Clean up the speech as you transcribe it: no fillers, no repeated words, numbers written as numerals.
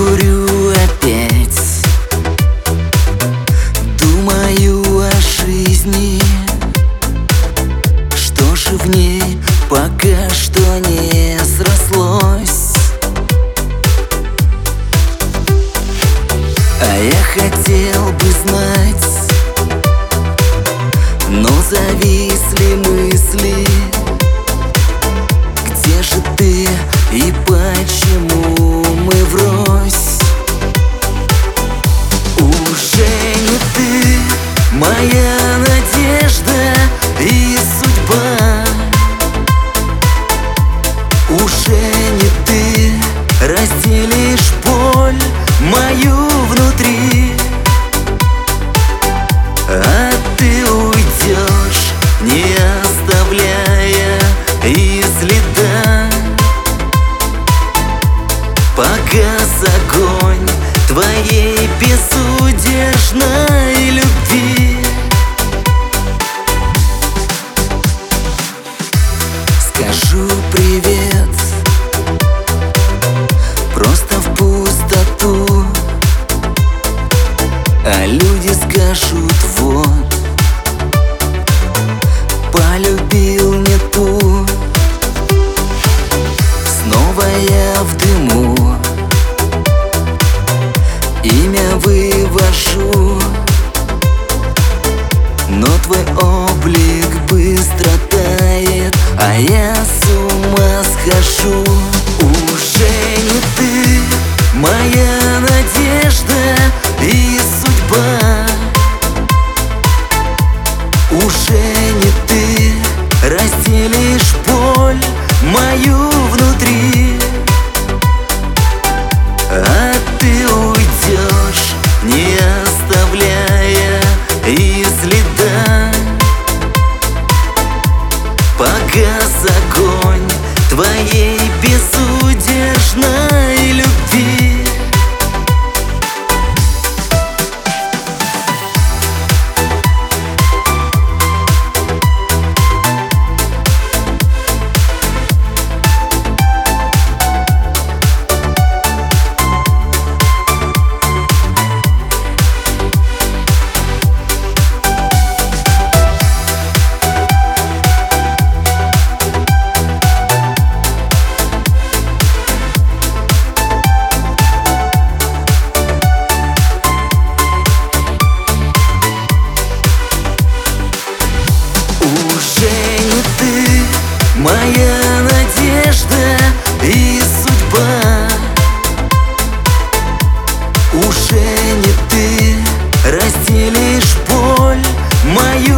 курю опять, думаю о жизни, что же в ней пока что не срослось. А я хотел бы знать, но зависли мысли. Где же ты и почему мы врозь? Уже не ты моя надежда и судьба. Уже не ты разделишь боль мою внутри. А ты уйдешь, не оставляя и следа. Погас огонь твоей безудержной любви. Скажу привет просто в пустоту, а люди скажут: вот, полюбил не ту. Снова я в дыму, имя вывожу, но твой облик быстро тает, а я с ума схожу. Уже не ты моя надежда и судьба. Уже не ты разделишь боль мою внутри. А ты уйдешь, не оставляя и следа. Погас огонь твоей безудержной любви. Уже не ты моя надежда и судьба. Уже не ты разделишь боль мою